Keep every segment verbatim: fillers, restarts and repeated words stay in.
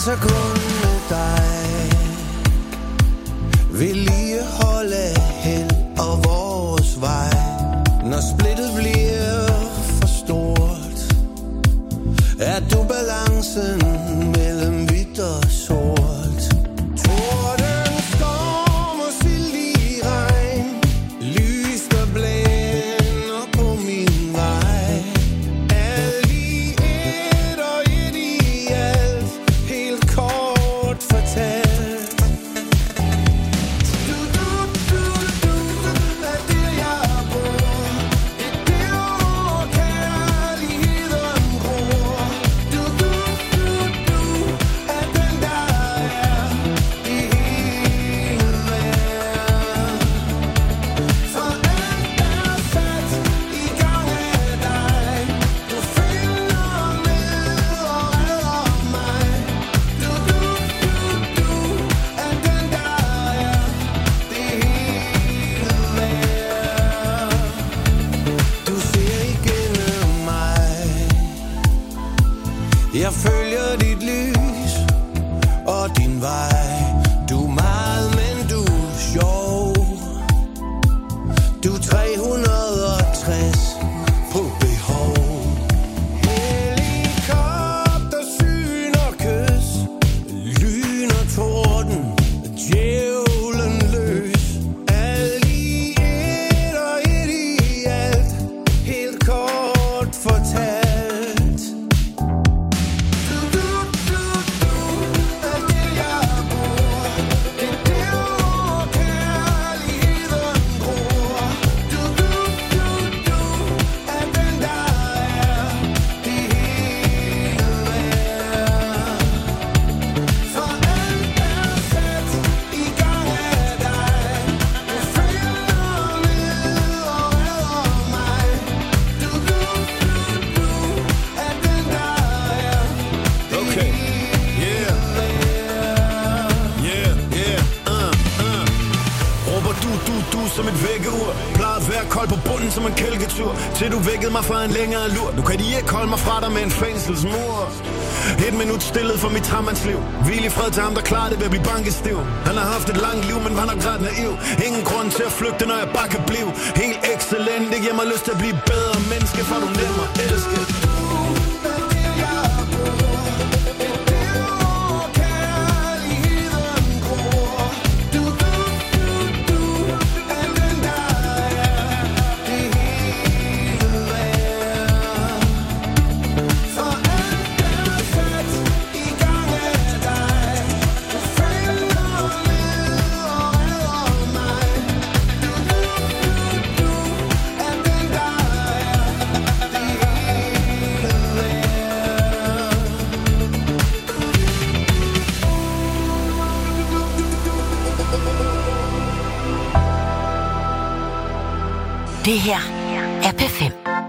så kun med dig. Vedligeholde held og vores vej. Når splittet bliver for stort, er du balancen mellem hvidt og sort. Torden, storm og sild i regn, lys der blænder på min vej. Alt i et og et i alt, helt kort fortalt. Du, du, du, du, er det jeg bor. Et der hvor kærligheden gror. Du, du, du, du, er den der er i hele verden. For alt er sat i gang af dig. Du finder med og redder mig. Du, du, du, du, er den der er i hele verden. Du ser igennem mig. Jeg følger dit lys og din vej. Du er meget, men du er sjov. Du er tre hundrede og tres på behov. Helikopter, syn og kys, lyn og torden, djævlen løs. Alt i et og et i alt, helt kort fortalt. Du, du, du, du, er det jeg bor. Et der hvor kærligheden gror. Du, du, du, du, er den der er i hele verden. For alt er sat i gang af dig. Du finder med og redder mig. Du, du, du, du, er den der er i Okay. Yeah. Yeah, yeah, uh, uh. Råber du, du, du som et vækkeur. Plejer at være kold på bunden som en kælketur. Til du vækkede mig fra en længere lur. Nu kan de ikke holde mig fra dig med en fængselsmur. Et minut stillet for mit trammandsliv. Hvil i fred til ham, der klarer det ved at blive bankestiv. Han har haft et langt liv, men var nok ret naiv. Ingen grund til at flygte, når jeg bare kan blive helt excellent. Det giver mig lyst til at blive bedre menneske, for du nemmer elske. Det her er P fem.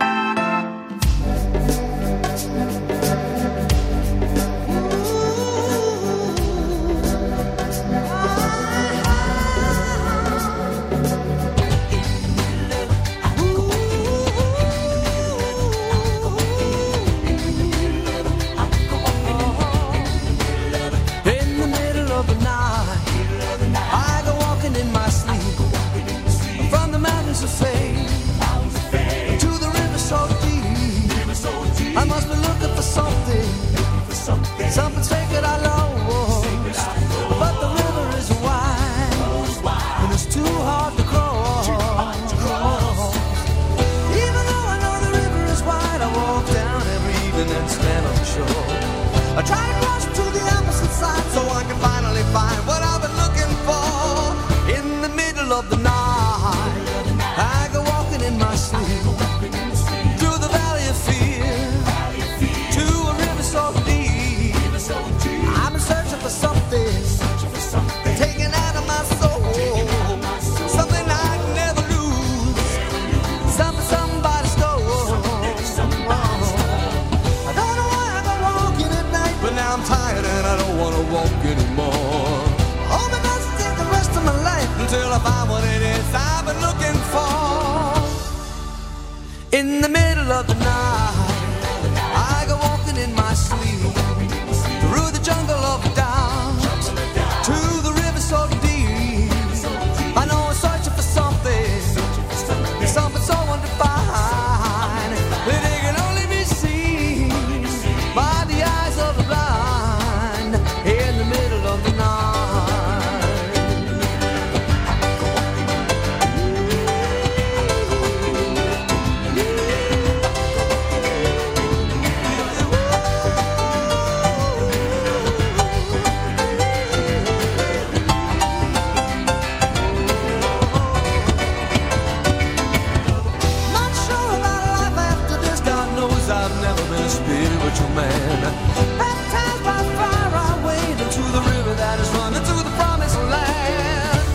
I try to cross to the opposite side so I can finally find what I've been looking for. In the middle of the night, I go walking in my sleep through the valley of fear to a river so deep. I'm searching for something taken out of my soul, something I can never lose, something somebody stole. I don't know why I go walking at night, but now I'm tired and I don't want to walk anymore. Hope it doesn't take the rest of my life until I find what it is I've been looking for. In the middle of the night, I go walking in my sleep through the jungle of never been a spiritual man. Baptized by fire, I wade into the river that is running to the promised land.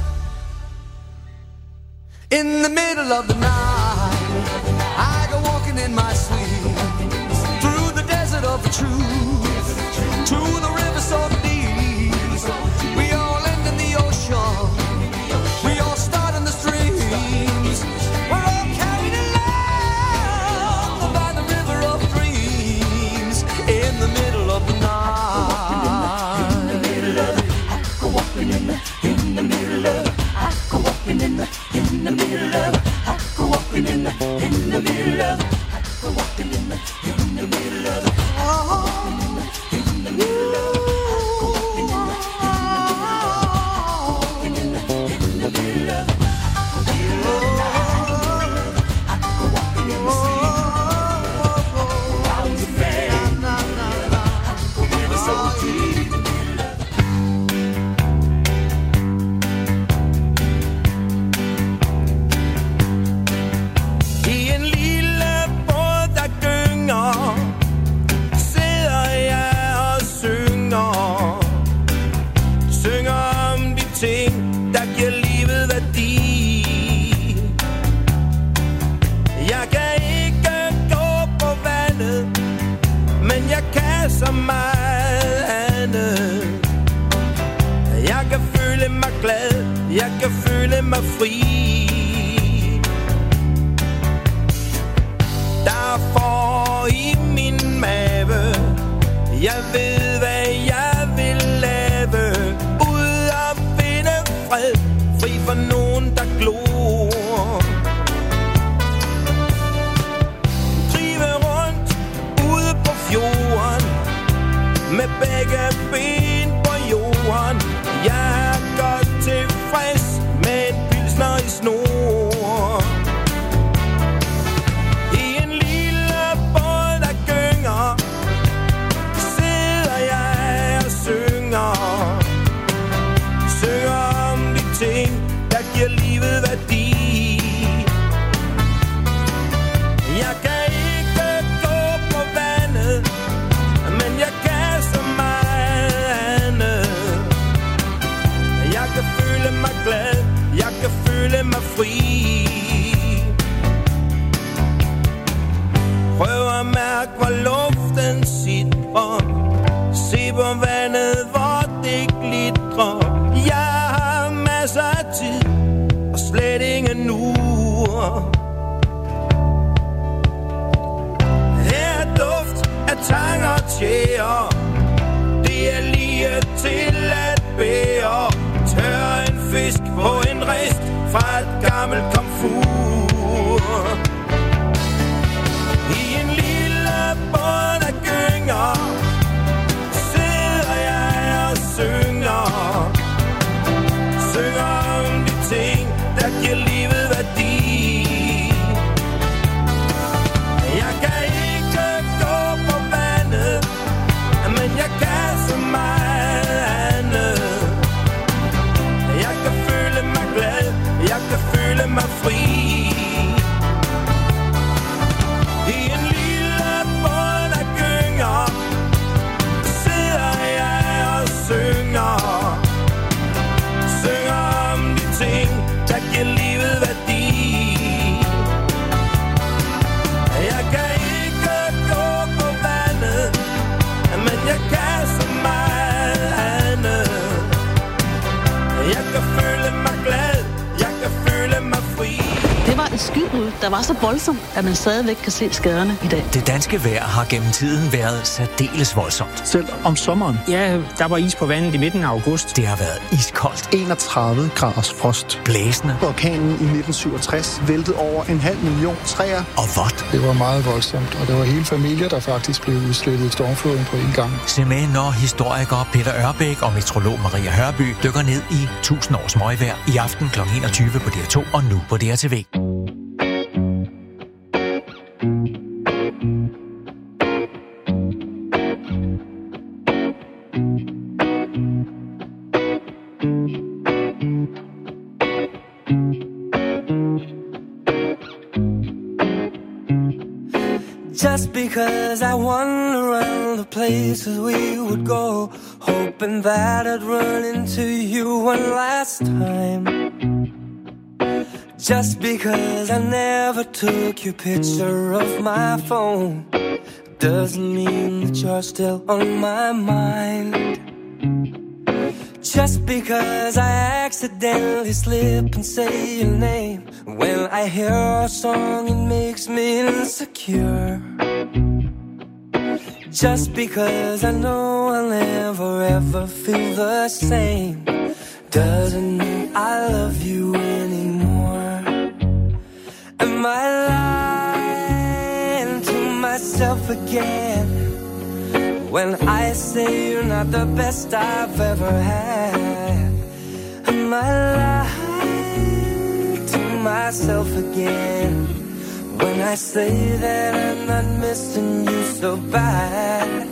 In the middle of the night, I go walking in my sleep through the desert of the truth to the river so deep. We all end in the ocean. We all start in the streams. We're all carried along by the river of dreams. In the middle of the night. In the middle of it, I go walking in the, in the middle of it. I go walking in the, in the middle of it. I go walking in the, in the middle of it. I go walking in the, in the middle of it. Oh, in the middle of it. Så meget andet. Jeg kan føle mig glad, jeg kan føle mig fri. Der er for i min mave. Jeg ved hvad jeg vil lave. Ud og finde fred, fri for nogen der glor. Drive rundt ude på fjorden med begge ben på jorden. Jeg er godt tilfreds med en pilsner i snor. I en lille båd der gynger, sidder jeg og synger. Synger om de ting, der giver livet værdi. Jeg kan ikke gå på vandet, men jeg kan så meget andet. Jeg kan føle mig glad, jeg kan føle mig fri. Prøv at mærke, hvor luften sidder. Se på vandet, hvor det glitrer. Jeg har masser af tid, og slet ingen uger. Her er duft af tang og tjære. Det er lige til at bære. Tør en fisk på en rist fra et gammelt komfur. I en lille båd der gynger, sidder jeg og synger. Synger om de ting, der giver livet værdi. Jeg kan ikke gå på vandet, men jeg kan så meget andet. Jeg kan føle mig glad, jeg kan føle mig fri. I en lille båd der gynger, sidder jeg og synger. Synger om de ting, der giver livet værdi. Jeg kan ikke gå på vandet, men jeg kan så meget andet. Jeg kan føle mig glad, jeg kan føle mig fri. Det var et skybrud, der var så voldsomt, at man stadigvæk kan se skaderne i dag. Det danske vejr har gennem tiden været særdeles voldsomt. Selv om sommeren. Ja, der var is på vandet i midten af august. Det har været iskoldt. enogtredive graders frost. Blæsende. Orkanen i nitten syvogtres væltede over en halv million træer. Og vådt. Det var meget voldsomt, og det var hele familier, der faktisk blev udslettet i stormfloden på en gang. Se med, når historiker Peter Ørbæk og meteorolog Maria Hørby dykker ned i tusind års møgvejr i aften kl. enogtyve på D R to og nu på D R T V. Just because I wander around the places we would go, hoping that I'd run into you one last time. Just because I never took your picture off my phone doesn't mean that you're still on my mind. Just because I accidentally slip and say your name when I hear a song, it makes me insecure. Just because I know I'll never ever feel the same doesn't mean I love you anymore. Am I lying to myself again when I say you're not the best I've ever had? Am I lying to myself again when I say that I'm not missing you so bad?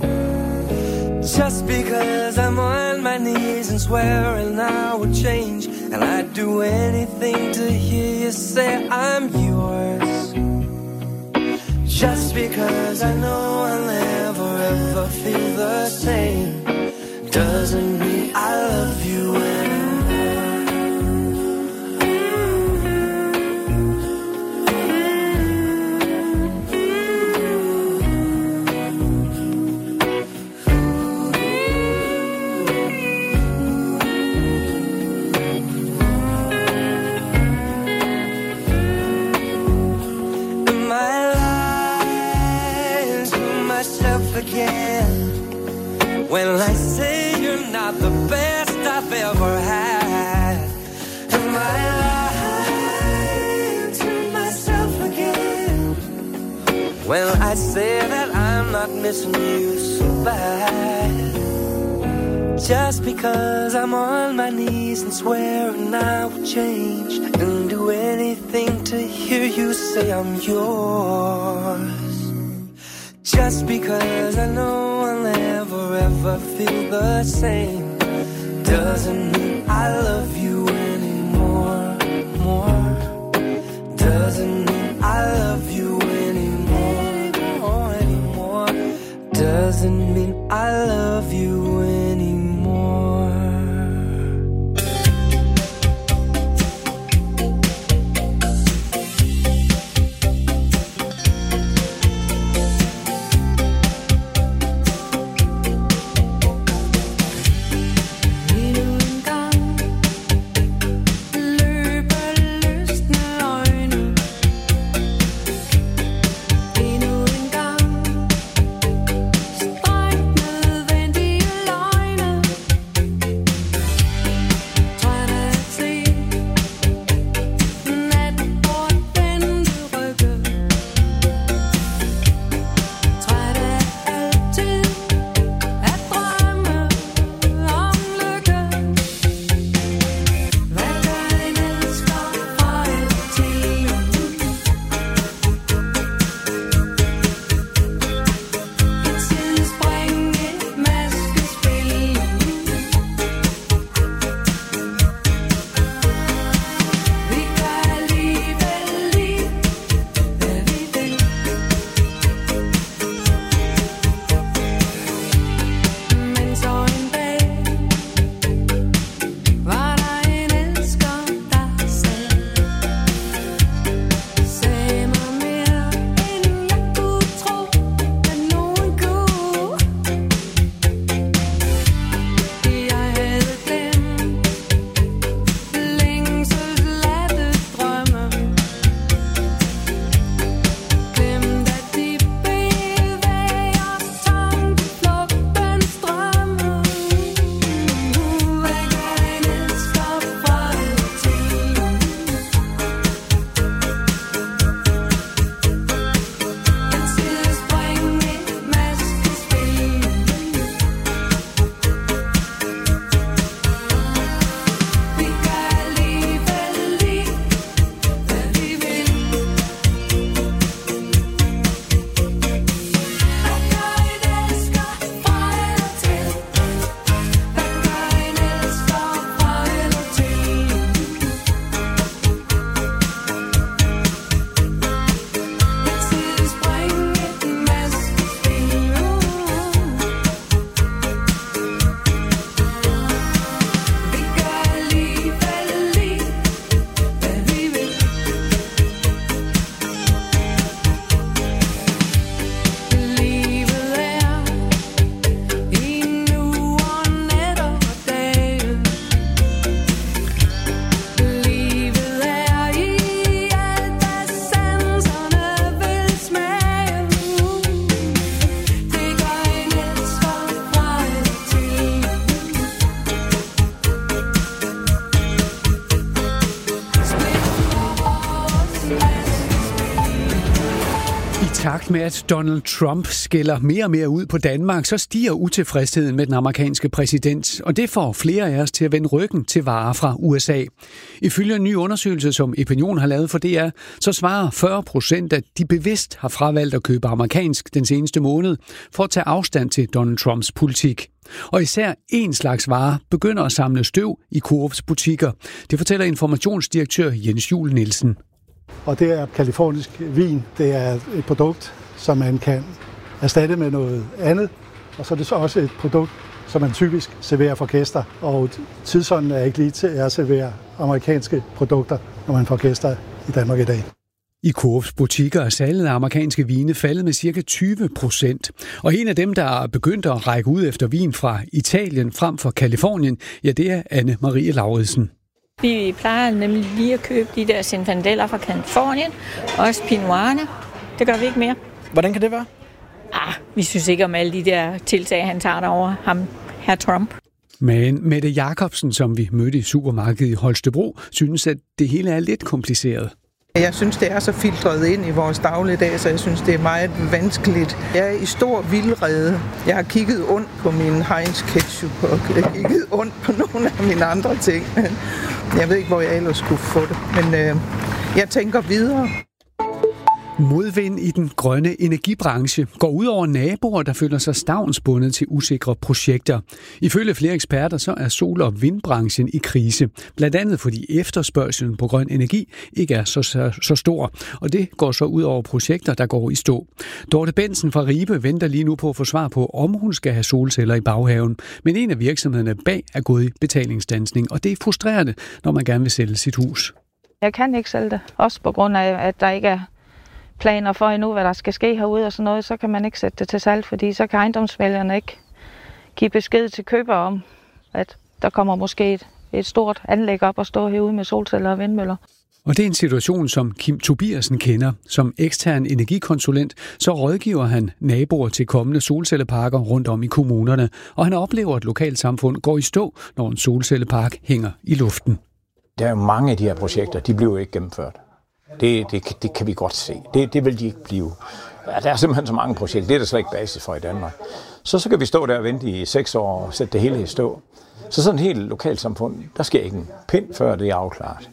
Just because I'm on my knees and swearing I would change, and I'd do anything to hear you say I'm yours. Just because I know I'll never ever feel the same doesn't mean I love you anymore. Again, when I say you're not the best I've ever had, am I lying to myself again when I say that I'm not missing you so bad? Just because I'm on my knees and swearing I will change and do anything to hear you say I'm yours. Just because I know I'll never ever feel the same doesn't mean I love you anymore. More doesn't mean I love you anymore. Anymore doesn't mean I love you anymore. Endnu en gang, stræk nødvendige takt med, at Donald Trump skælder mere og mere ud på Danmark, så stiger utilfredsheden med den amerikanske præsident, og det får flere af os til at vende ryggen til varer fra U S A. Ifølge en ny undersøgelse, som Opinion har lavet for D R, så svarer fyrre procent, at de bevidst har fravalgt at købe amerikansk den seneste måned for at tage afstand til Donald Trumps politik. Og især en slags varer begynder at samle støv i Coops butikker. Det fortæller informationsdirektør Jens Juel Nielsen. Og det er kalifornisk vin. Det er et produkt, som man kan erstatte med noget andet. Og så er det så også et produkt, som man typisk serverer for gæster. Og tidsånden er ikke lige til at servere amerikanske produkter, når man får gæster i Danmark i dag. I Coops butikker er salget af amerikanske vine faldet med ca. tyve procent. Og en af dem, der er begyndt at række ud efter vin fra Italien frem for Kalifornien, ja, det er Anne Marie Lauridsen. Vi plejer nemlig lige at købe de der Zinfandeller fra Kalifornien, også Pinot Noir'erne. Det gør vi ikke mere. Hvordan kan det være? Ah, vi synes ikke om alle de der tiltag, han tager derover ham, herr Trump. Men Mette Jacobsen, som vi mødte i supermarkedet i Holstebro, synes, at det hele er lidt kompliceret. Jeg synes, det er så filtreret ind i vores dagligdag, så jeg synes, det er meget vanskeligt. Jeg er i stor vildrede. Jeg har kigget ondt på min Heinz ketchup, og jeg har kigget ondt på nogle af mine andre ting. Jeg ved ikke, hvor jeg ellers skulle få det, men øh, jeg tænker videre. Modvind i den grønne energibranche går ud over naboer, der føler sig stavnsbundet til usikre projekter. Ifølge flere eksperter så er sol- og vindbranchen i krise. Blandt andet fordi efterspørgselen på grøn energi ikke er så, så, så stor. Og det går så ud over projekter, der går i stå. Dorte Bensen fra Ribe venter lige nu på at få svar på, om hun skal have solceller i baghaven. Men en af virksomhederne bag er gået i betalingsstandsning, og det er frustrerende, når man gerne vil sælge sit hus. Jeg kan ikke sælge det, også på grund af, at der ikke er planer for endnu, hvad der skal ske herude og sådan noget, så kan man ikke sætte det til salg, fordi så kan ejendomsvælgerne ikke give besked til køber om, at der kommer måske et, et stort anlæg op og stå herude med solceller og vindmøller. Og det er en situation, som Kim Tobiasen kender. Som ekstern energikonsulent, så rådgiver han naboer til kommende solcelleparker rundt om i kommunerne, og han oplever, at lokalsamfund går i stå, når en solcellepark hænger i luften. Der er jo mange af de her projekter, de bliver jo ikke gennemført. Det, det, det kan vi godt se. Det, det vil de ikke blive. Ja, der er simpelthen så mange projekter. Det er der slet ikke basis for i Danmark. Så, så kan vi stå der og vente i seks år og sætte det hele i stå. Så sådan et helt lokalsamfund, der sker ikke en pind, før det er afklaret.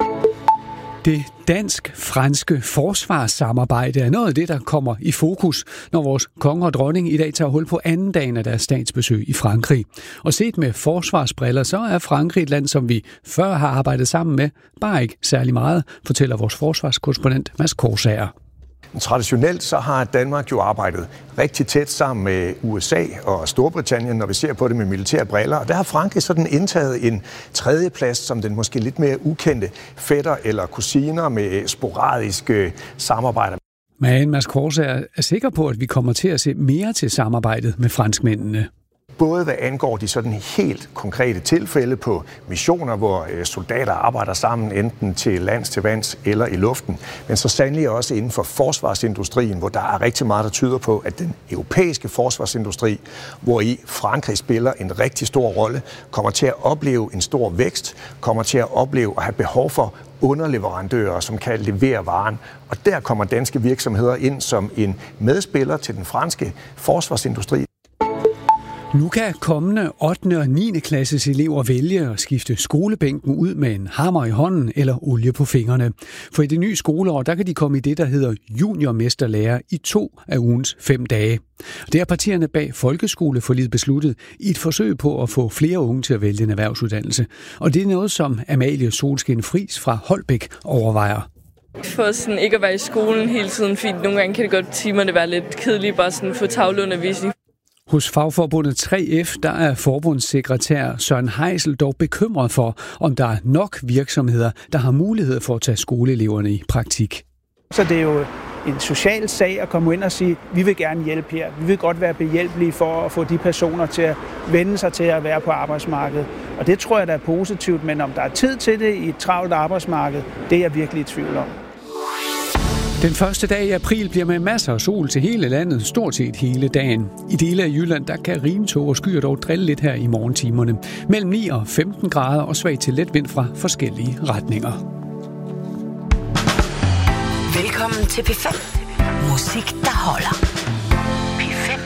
Det dansk-franske forsvarssamarbejde er noget af det, der kommer i fokus, når vores konge og dronning i dag tager hul på anden dagen af deres statsbesøg i Frankrig. Og set med forsvarsbriller, så er Frankrig et land, som vi før har arbejdet sammen med, bare ikke særlig meget, fortæller vores forsvarskorrespondent Mads Korsager. Traditionelt så har Danmark jo arbejdet rigtig tæt sammen med U S A og Storbritannien, når vi ser på det med militære briller. Og der har Frankrig sådan indtaget en tredje plads som den måske lidt mere ukendte fætter eller kusiner med sporadiske samarbejder. Men Mads Korsager er sikker på, at vi kommer til at se mere til samarbejdet med franskmændene. Både hvad angår de sådan helt konkrete tilfælde på missioner, hvor soldater arbejder sammen enten til lands, til vands eller i luften, men så sandelig også inden for forsvarsindustrien, hvor der er rigtig meget, der tyder på, at den europæiske forsvarsindustri, hvor i Frankrig spiller en rigtig stor rolle, kommer til at opleve en stor vækst, kommer til at opleve at have behov for underleverandører, som kan levere varen. Og der kommer danske virksomheder ind som en medspiller til den franske forsvarsindustri. Nu kan kommende ottende og niende klasses elever vælge at skifte skolebænken ud med en hammer i hånden eller olie på fingrene. For i det nye skoleår, der kan de komme i det, der hedder juniormesterlærer i to af ugens fem dage. Det er partierne bag folkeskoleforliget besluttet i et forsøg på at få flere unge til at vælge en erhvervsuddannelse. Og det er noget, som Amalie Solskin Friis fra Holbæk overvejer. For sådan ikke at være i skolen hele tiden, fordi nogle gange kan det godt timerne være lidt kedelige, bare sådan få tavleundervisning. Hos fagforbundet tre F, der er forbundssekretær Søren Heisel dog bekymret for, om der er nok virksomheder, der har mulighed for at tage skoleeleverne i praktik. Så det er jo en social sag at komme ind og sige, vi vil gerne hjælpe her. Vi vil godt være behjælpelige for at få de personer til at vende sig til at være på arbejdsmarkedet. Og det tror jeg, der er positivt, men om der er tid til det i et travlt arbejdsmarked, det er jeg virkelig i tvivl om. Den første dag i april bliver med masser af sol til hele landet, stort set hele dagen. I dele af Jylland, der kan rimtog og skyer dog drille lidt her i morgentimerne. Mellem ni og femten grader og svag til let vind fra forskellige retninger. Velkommen til P fem Musik, der holder. P fem.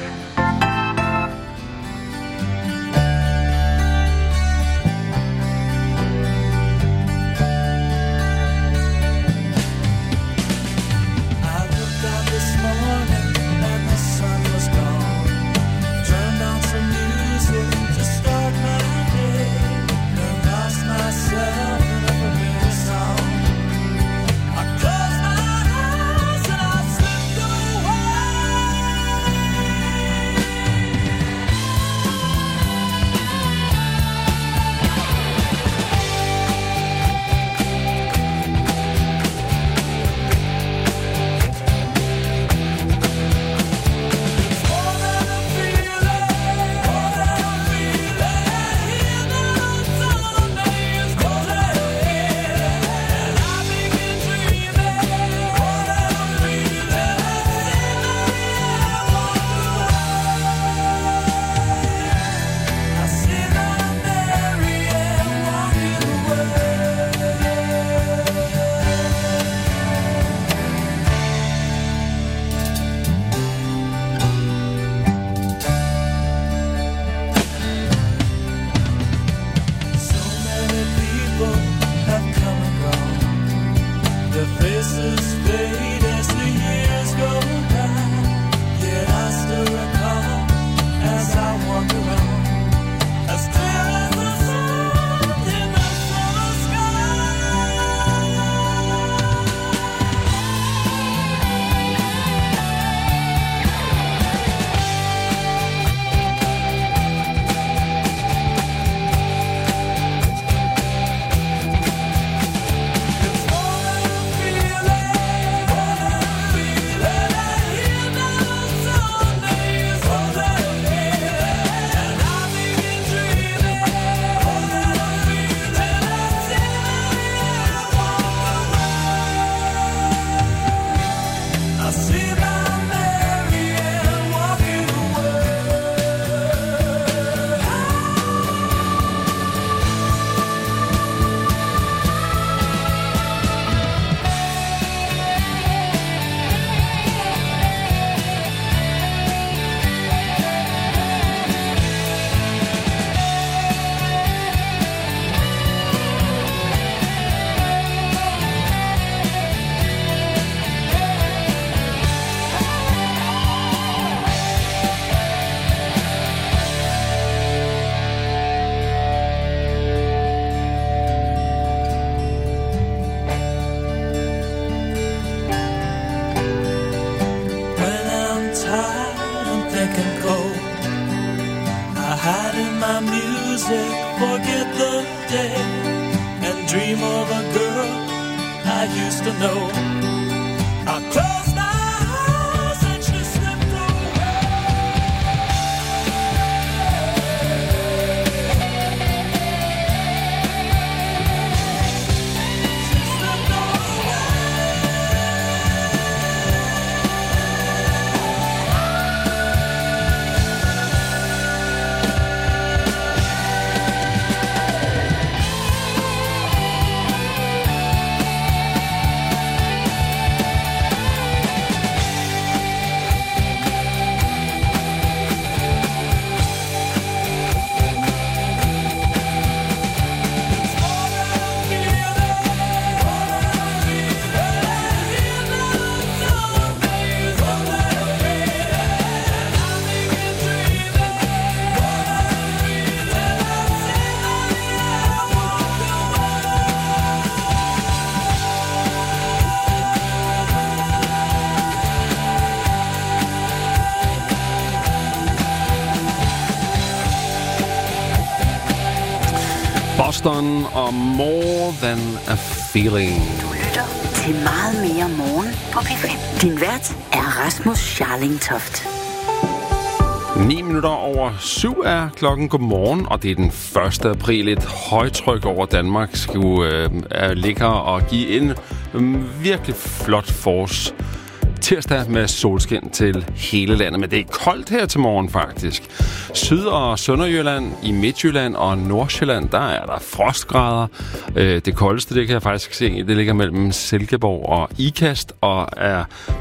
Boston og More Than a Feeling. Du lytter til meget mere morgen på P fem. Din vært er Rasmus Scharling Toft. ni minutter over syv er klokken. Godmorgen, og det er den første april. Et højtryk over Danmark skulle øh, ligge og give en øh, virkelig flot forårs tirsdag med solskin til hele landet. Men det er koldt her til morgen faktisk. Syd- og Sønderjylland, i Midtjylland og Nordsjælland, der er der frostgrader. Det koldeste, det kan jeg faktisk se, det ligger mellem Silkeborg og Ikast og er